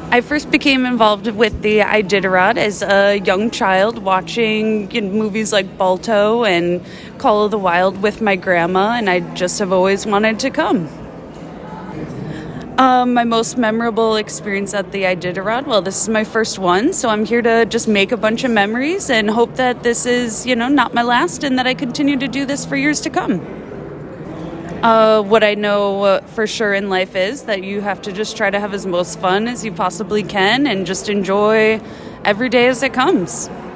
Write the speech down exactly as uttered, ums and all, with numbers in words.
I first became involved with the Iditarod as a young child, watching you know, movies like Balto and Call of the Wild with my grandma, and I just have always wanted to come. Um, my most memorable experience at the Iditarod, well, this is my first one, so I'm here to just make a bunch of memories and hope that this is, you know, not my last and that I continue to do this for years to come. Uh, what I know uh, for sure in life is that you have to just try to have as most fun as you possibly can and just enjoy every day as it comes.